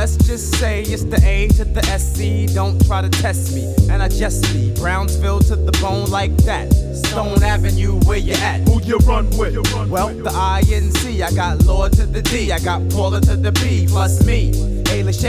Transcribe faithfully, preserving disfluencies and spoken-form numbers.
let's just say it's the A to the S C. Don't try to test me, and I just be Brownsville to the bone like that. Stone Avenue, where you at? Who you run with? Well, the I N C, I got Lord to the D, I got Paula to the B, plus me. Ayla